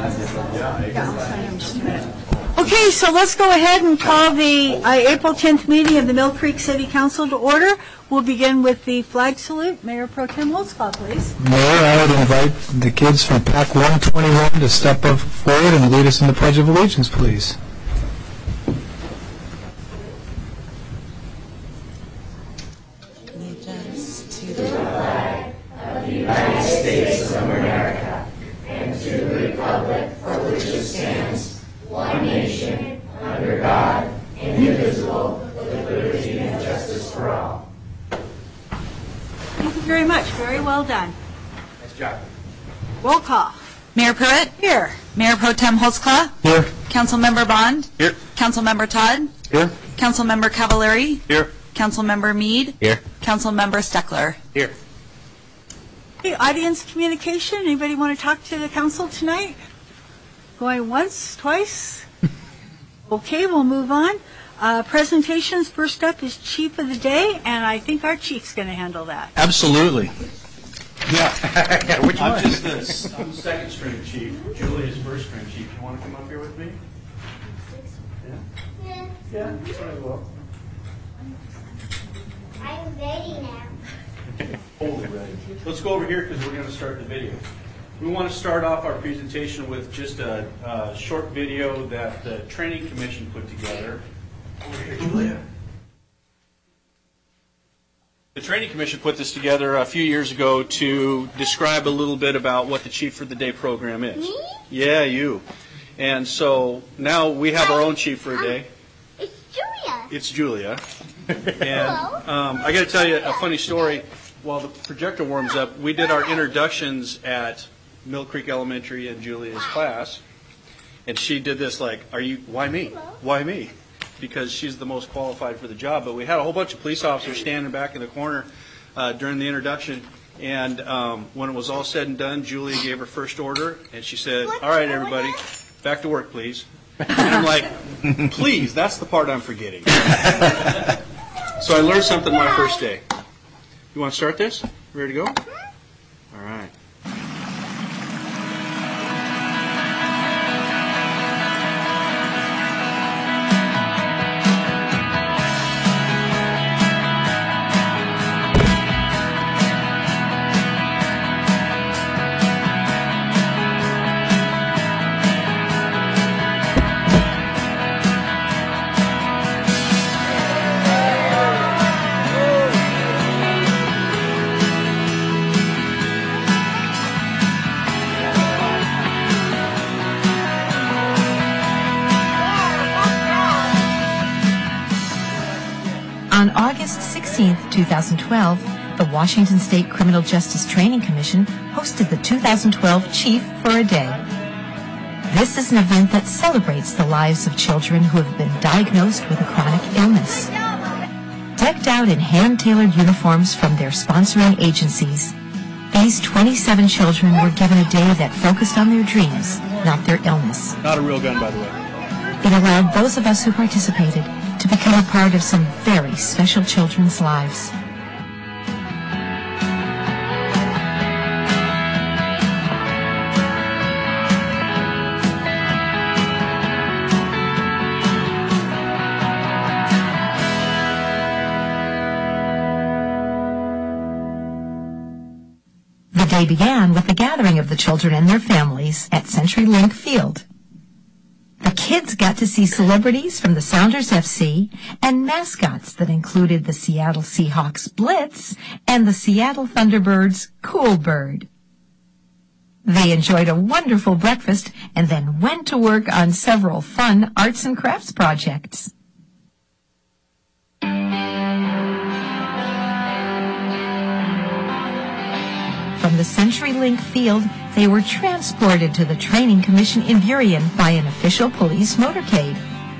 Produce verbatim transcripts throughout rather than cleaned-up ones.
Okay, so let's go ahead and call the uh, April tenth meeting of the Mill Creek City Council to order. We'll begin with the flag salute. Mayor Pro Tem Holtzclaw, please. Mayor, I would invite the kids from Pack one twenty-one to step up forward and lead us in the Pledge of Allegiance, please. Allegiance to the flag of the United States of America and to the republic for which it stands, one nation, under God, indivisible, with liberty and justice for all. Thank you very much. Very well done. Nice job. Roll call. Mayor Pruitt? Here. Mayor Pro Tem Holtzclaw? Here. Councilmember Bond? Here. Councilmember Todd? Here. Councilmember Cavallari? Here. Councilmember Meade? Here. Councilmember Steckler? Here. Okay, audience communication. Anybody want to talk to the council tonight? Going once, twice? Okay, we'll move on. Uh, presentations, first up is Chief of the Day, and I think our Chief's going to handle that. Absolutely. Yeah. Which one? I'm just the I'm second string chief. Julie is first string chief. You want to come up here with me? Yeah. Yeah, I will. I'm ready now. Totally ready. Let's go over here because we're going to start the video. We want to start off our presentation with just a, a short video that the Training Commission put together. Over here, Julia. The Training Commission put this together a few years ago to describe a little bit about what the Chief for the Day program is. Me? Yeah, you. And so now we have our own Chief for a Day. It's Julia. It's Julia. And um, I got to tell you a funny story. While the projector warms up, we did our introductions at Mill Creek Elementary in Julia's class. And she did this like, "Are you, why me? Why me?" Because she's the most qualified for the job. But we had a whole bunch of police officers standing back in the corner uh, during the introduction. And um, when it was all said and done, Julia gave her first order, and she said, "All right, everybody, back to work, please." And I'm like, please, that's the part I'm forgetting. So I learned something my first day. You want to start this? Ready to go? All right. On August sixteenth, two thousand twelve, the Washington State Criminal Justice Training Commission hosted the two thousand twelve Chief for a Day. This is an event that celebrates the lives of children who have been diagnosed with a chronic illness. Decked out in hand-tailored uniforms from their sponsoring agencies, these twenty-seven children were given a day that focused on their dreams, not their illness. Not a real gun, by the way. It allowed those of us who participated to become a part of some very special children's lives. The day began with the gathering of the children and their families at CenturyLink Field. The kids got to see celebrities from the Sounders F C and mascots that included the Seattle Seahawks Blitz and the Seattle Thunderbirds Cool Bird. They enjoyed a wonderful breakfast and then went to work on several fun arts and crafts projects. From the CenturyLink Field, they were transported to the Training Commission in Burien by an official police motorcade.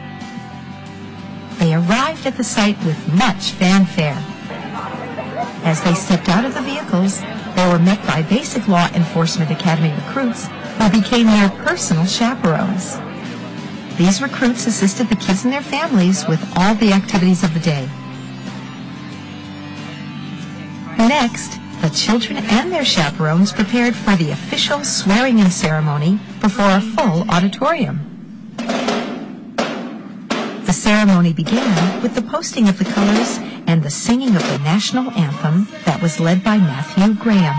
They arrived at the site with much fanfare. As they stepped out of the vehicles, they were met by Basic Law Enforcement Academy recruits who became their personal chaperones. These recruits assisted the kids and their families with all the activities of the day. Next, The children and their chaperones prepared for the official swearing-in ceremony before a full auditorium. The ceremony began with the posting of the colors and the singing of the national anthem that was led by Matthew Graham.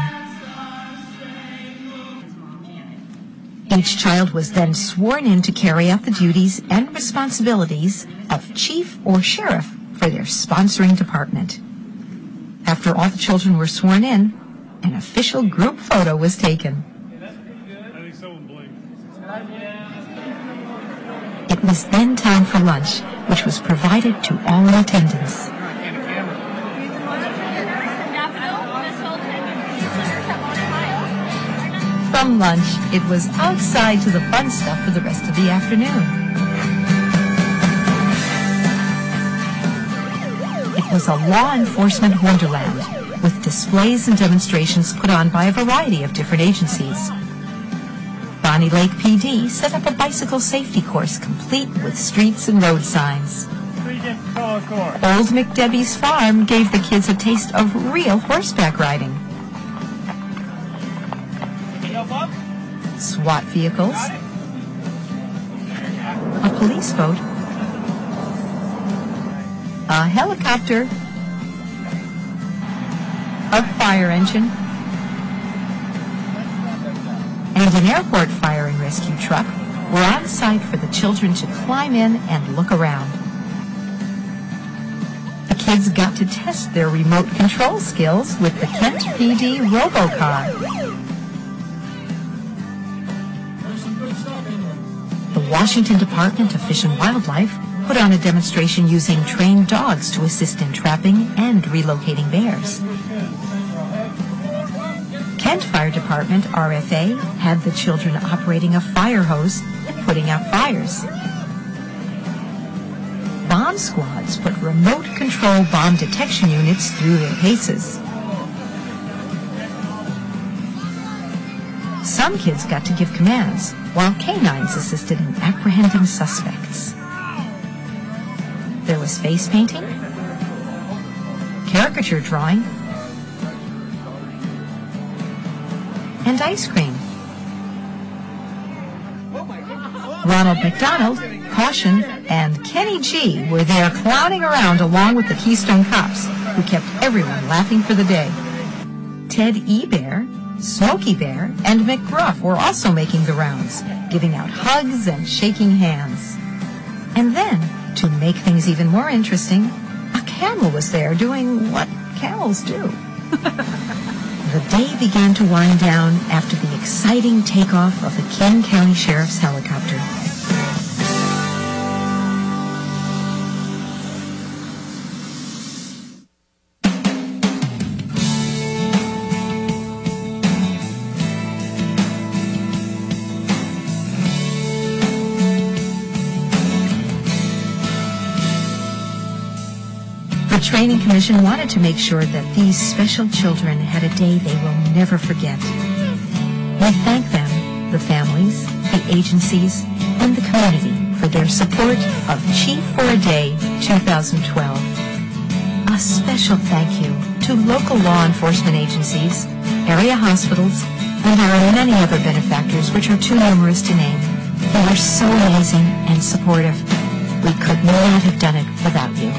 Each child was then sworn in to carry out the duties and responsibilities of chief or sheriff for their sponsoring department. After all the children were sworn in, an official group photo was taken. It was then time for lunch, which was provided to all in attendance. From lunch, it was outside to the fun stuff for the rest of the afternoon. It was a law enforcement wonderland, with displays and demonstrations put on by a variety of different agencies. Bonnie Lake P D set up a bicycle safety course complete with streets and road signs. Old McDebbie's Farm gave the kids a taste of real horseback riding. SWAT vehicles, a police boat, a helicopter, a fire engine, and an airport fire and rescue truck were on site for the children to climb in and look around. The kids got to test their remote control skills with the Kent P D Robocar. The Washington Department of Fish and Wildlife put on a demonstration using trained dogs to assist in trapping and relocating bears. Kent Fire Department, R F A, had the children operating a fire hose and putting out fires. Bomb squads put remote control bomb detection units through their paces. Some kids got to give commands, while canines assisted in apprehending suspects. There was face painting, caricature drawing, and ice cream. Ronald McDonald, Caution, and Kenny G were there clowning around along with the Keystone Cops, who kept everyone laughing for the day. Ted E. Bear, Smokey Bear, and McGruff were also making the rounds, giving out hugs and shaking hands. And then, to make things even more interesting, a camel was there doing what camels do. The day began to wind down after the exciting takeoff of the King County Sheriff's helicopter. The Training Commission wanted to make sure that these special children had a day they will never forget. We thank them, the families, the agencies, and the community for their support of Chief for a Day twenty twelve. A special thank you to local law enforcement agencies, area hospitals, and our many other benefactors, which are too numerous to name. They are so amazing and supportive. We could not have done it without you.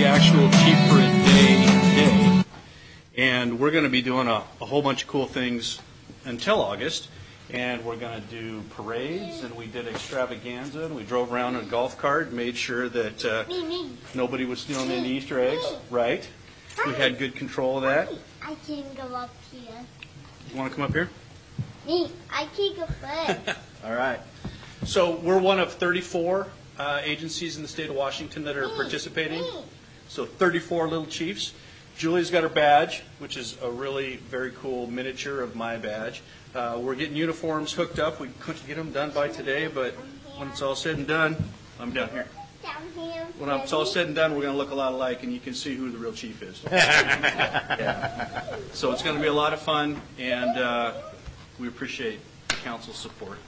actual Chief for a Day day. And we're going to be doing a, a whole bunch of cool things until August. And we're going to do parades, and we did extravaganza, and we drove around in a golf cart, made sure that uh, Me, me. nobody was stealing any Easter eggs, right? We had good control of that. I can go up here. You want to come up here? Me, I can go first. All right. So we're one of thirty-four uh, agencies in the state of Washington that are participating. So thirty-four little chiefs. Julia's got her badge, which is a really very cool miniature of my badge. Uh, we're getting uniforms hooked up. We couldn't get them done by today, but when it's all said and done, I'm down here. Down here. When it's all said and done, we're going to look a lot alike, and you can see who the real chief is. Yeah. So it's going to be a lot of fun, and uh, we appreciate council's support.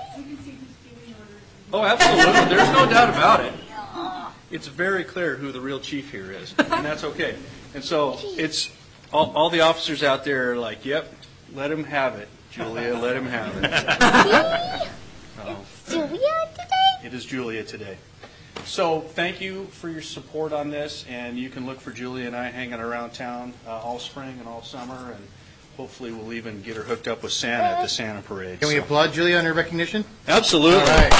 Oh, absolutely. There's no doubt about it. It's very clear who the real chief here is, and that's okay. And so it's all, all the officers out there are like, yep, let him have it, Julia, let him have it. Oh, Julia today? it is Julia today. So thank you for your support on this, and you can look for Julia and I hanging around town uh, all spring and all summer, and hopefully we'll even get her hooked up with Santa at the Santa Parade. Can we So- applaud Julia on her recognition? Absolutely. All right.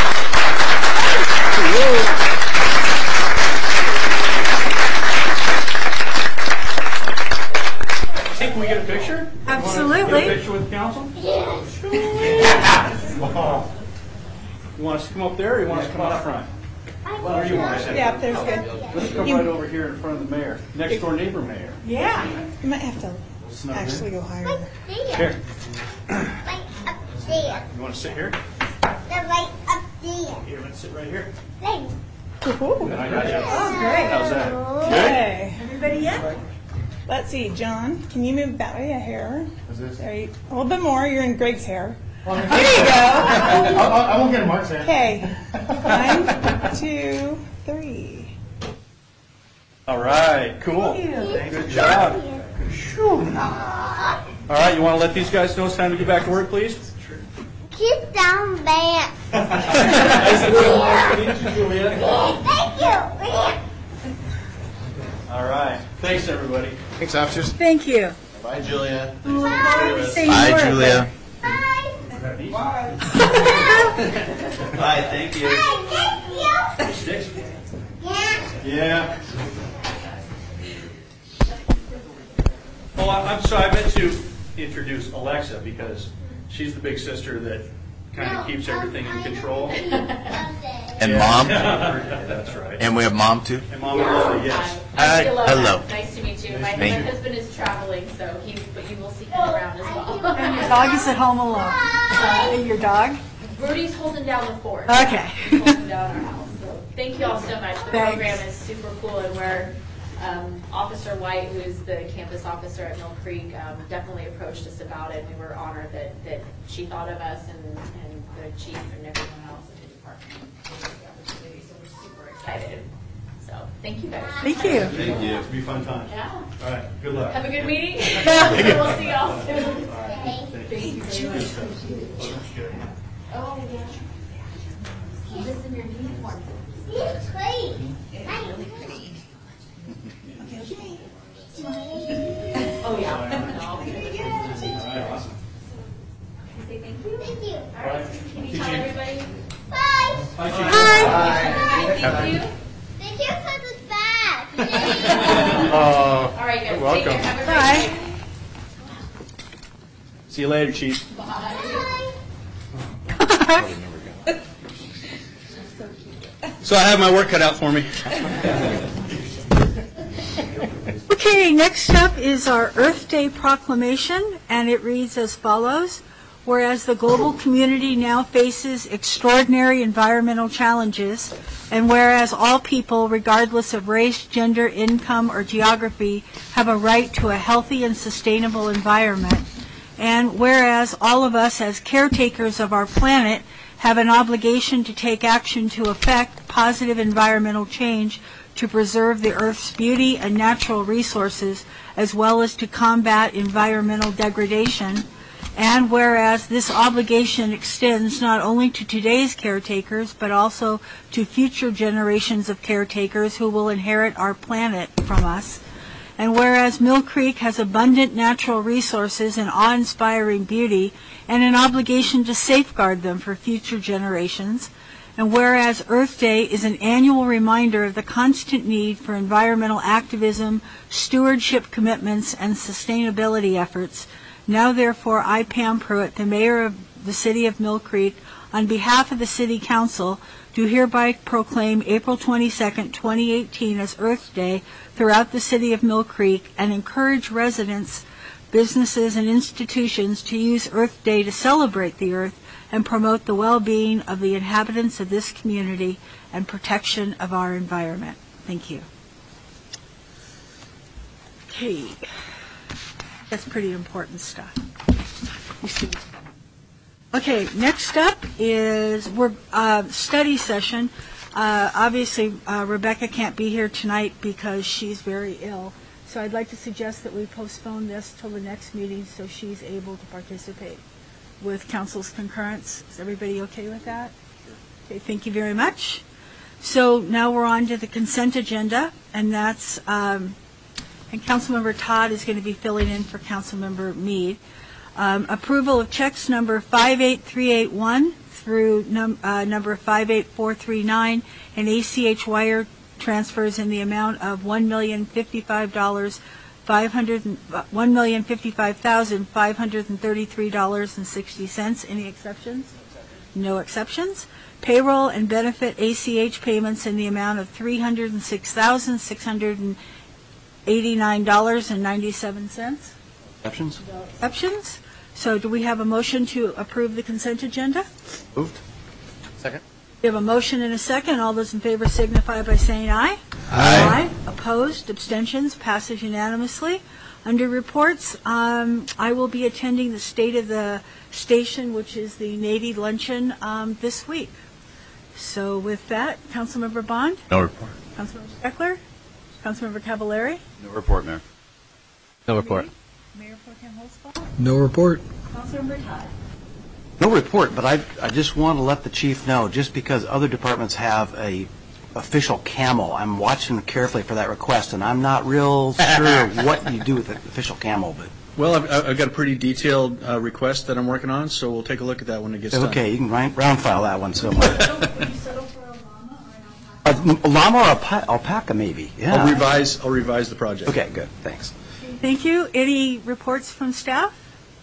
Hey, can we get a picture? Absolutely. Get a picture with the council? Yes. You want us to come up there, or you want us to come out front? Where do you want us to? Yeah, there's good. Let's come right over here in front of the mayor, next door neighbor mayor. Yeah. You might have to actually go higher. Right there. Here, Right up there. you want to sit here? The right up there. Here, let's sit right here. Right. I got you. Oh, great. How's that? Good? Okay. Everybody in? Let's see, John, can you move that way a hair? There you, a little bit more. You're in Greg's hair. There you go. I, I, I won't get a mark, Sam. Okay. One, two, three. All right, cool. Good job. All right, you want to let these guys know it's time to get back to work, please? Keep down there. Nice to meet you, Julia. Thank you. All right, thanks, everybody. Thanks, officers. Thank you. Bye, Julia. Bye. Bye, Julia. Bye. Bye, thank you. Bye. Thank you. Sticks? Yeah. Yeah. Oh, I- I'm sorry, I meant to introduce Alexa because she's the big sister that kind of keeps everything in control. And mom? That's right. And we have mom too? And mom also, yes. Hi. Hello. Hello. Nice to meet you. Nice My, to meet my you. husband is traveling, so he, but you will see him around as well. And your dog is at home alone. And your dog? Rudy's holding down the fort. Okay. He's holding down our house. So thank you all so much. The Thanks. program is super cool, and we're um, Officer White, who is the campus officer at Mill Creek, um, definitely approached us about it. We were honored that, that she thought of us and, and the chief and everyone else in the department for this opportunity. So we're super excited. So thank you guys. Thank you. Thank you. It'll be fun time. Yeah. All right, good luck. Have a good meeting. We'll see y'all soon. Thank you. Thank you very much. Oh, yeah. Keep this in your uniform. It's great. It's really pretty. Oh, yeah. All right, awesome. Say thank you. Thank you. All right. Can you tell everybody? Bye. Bye, Chief. Bye. Thank you. Thank you for the bag. Oh, All right, guys. you're Take welcome. care. Have a Bye. great day. See you later, Chief. Bye. So I have my work cut out for me. Okay, next up is our Earth Day proclamation, and it reads as follows. Whereas the global community now faces extraordinary environmental challenges, and whereas all people, regardless of race, gender, income, or geography, have a right to a healthy and sustainable environment, and whereas all of us as caretakers of our planet have an obligation to take action to effect positive environmental change to preserve the Earth's beauty and natural resources, as well as to combat environmental degradation. And whereas this obligation extends not only to today's caretakers, but also to future generations of caretakers who will inherit our planet from us. And whereas Mill Creek has abundant natural resources and awe-inspiring beauty, and an obligation to safeguard them for future generations. And whereas Earth Day is an annual reminder of the constant need for environmental activism, stewardship commitments, and sustainability efforts, now therefore I, Pam Pruitt, the Mayor of the City of Mill Creek, on behalf of the City Council, do hereby proclaim April twenty-second, twenty eighteen as Earth Day throughout the City of Mill Creek and encourage residents, businesses, and institutions to use Earth Day to celebrate the Earth and promote the well-being of the inhabitants of this community and protection of our environment. Thank you. Okay. That's pretty important stuff. Okay, next up is we're uh, study session. Uh, obviously, uh, Rebecca can't be here tonight because she's very ill. So I'd like to suggest that we postpone this till the next meeting so she's able to participate with council's concurrence. Is everybody okay with that? Okay, thank you very much. So now we're on to the consent agenda, and that's, um, and Councilmember Todd is going to be filling in for Councilmember Mead. Um, approval of checks number five eight three eight one through num, uh, number five eight four three nine and A C H wire transfers in the amount of one million fifty-five dollars five hundred one million fifty-five thousand five hundred thirty-three dollars and sixty cents. Any exceptions? No exceptions. Payroll and benefit A C H payments in the amount of three hundred six thousand six hundred eighty-nine dollars and ninety-seven cents. Exceptions? No exceptions. So do we have a motion to approve the consent agenda? Moved. Second. We have a motion and a second. All those in favor signify by saying aye. Aye. Aye. Opposed? Abstentions? Passes unanimously. Under reports, um, I will be attending the State of the Station, which is the Navy luncheon, um, this week. So with that, Councilmember Bond? No report. Councilmember Steckler? Councilmember Cavallari? No report, Mayor. No report. Mayor Pro Tem Holtzclaw? No report. Councilmember Todd? No report, but I, I just want to let the chief know, just because other departments have a official camel, I'm watching carefully for that request, and I'm not real sure what you do with the official camel. But Well, I've, I've got a pretty detailed uh, request that I'm working on, so we'll take a look at that when it gets done. okay, you can round, round file that one somewhere. Would you settle for a llama or an alpaca? A llama or a pi- alpaca, maybe. Yeah. I'll revise. I'll revise the project. Okay, good. Thanks. Thank you. Any reports from staff?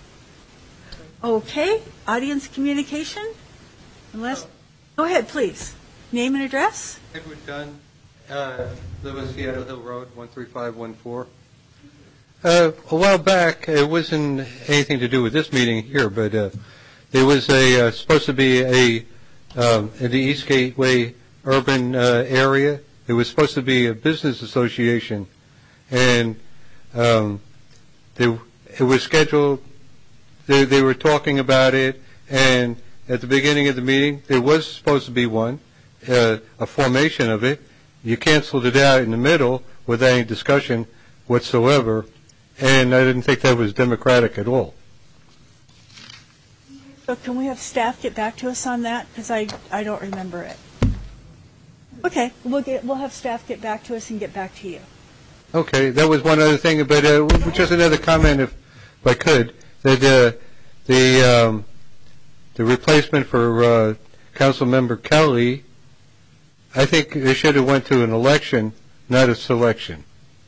Okay. Audience communication? Unless, go ahead, please. Name and address? Edward Dunn, uh, live on Seattle Hill Road, one three five one four. Uh, a while back, it wasn't anything to do with this meeting here, but uh, there was a uh, supposed to be a um, in the East Gateway urban uh, area. There was supposed to be a business association, and um, they, it was scheduled. They, they were talking about it, and at the beginning of the meeting, there was supposed to be one, uh, a formation of it. You canceled it out in the middle without any discussion whatsoever, and I didn't think that was democratic at all. So can we have staff get back to us on that? Because I, I don't remember it. Okay, we'll get we'll have staff get back to us and get back to you. Okay, that was one other thing, but uh, just another comment, if, if I could, that uh, the um, the replacement for uh, Councilmember Kelly, I think it should have went to an election, not a selection.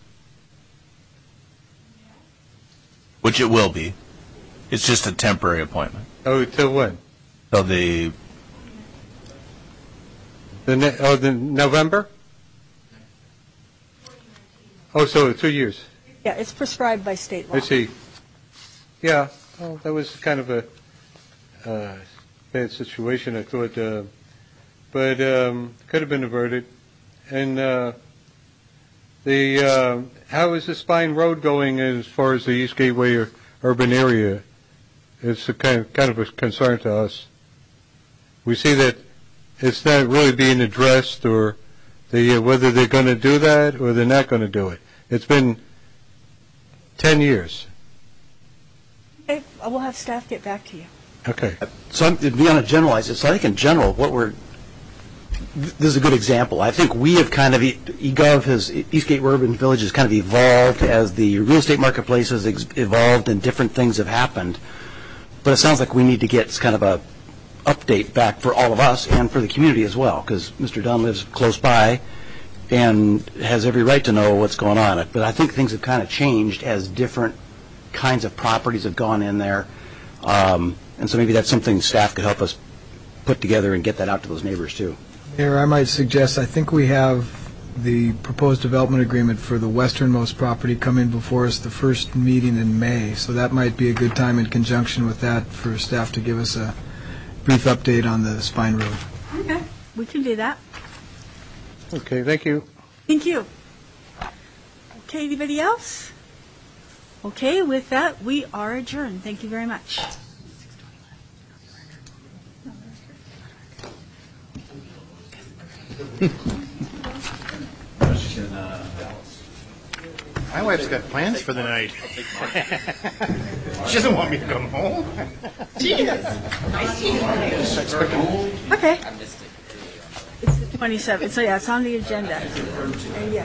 Which it will be. It's just a temporary appointment. Oh, till when? So the The ne- oh, the November? Oh, so two years. Yeah, it's prescribed by state law. I see. Yeah, well, that was kind of a uh, bad situation, I thought, uh, but um, could have been averted. And uh, the uh, how is the Spine Road going as far as the East Gateway or urban area? It's a kind of, kind of a concern to us. We see that it's not really being addressed, or the, uh, whether they're going to do that or they're not going to do it. It's been ten years. Okay, we'll have staff get back to you. Okay. So I'm- to be on a generalized, so I think in general, what we're, th- this is a good example. I think we have kind of, E- eGov has, Eastgate Urban Village has kind of evolved as the real estate marketplace has ex- evolved and different things have happened. But it sounds like we need to get kind of a update back for all of us and for the community as well, because Mister Dunn lives close by and has every right to know what's going on. But I think things have kind of changed as different kinds of properties have gone in there. Um, and so maybe that's something staff could help us put together and get that out to those neighbors too. Mayor, I might suggest, I think we have the proposed development agreement for the westernmost property coming before us the first meeting in May, so that might be a good time in conjunction with that for staff to give us a brief update on the Spine Road. Okay, we can do that. Okay, thank you. Thank you. Okay, anybody else? Okay, with that, we are adjourned. Thank you very much. My wife's got plans for the night. She doesn't want me to come home. Okay. It's the twenty-seventh, so yeah, it's on the agenda. And yeah.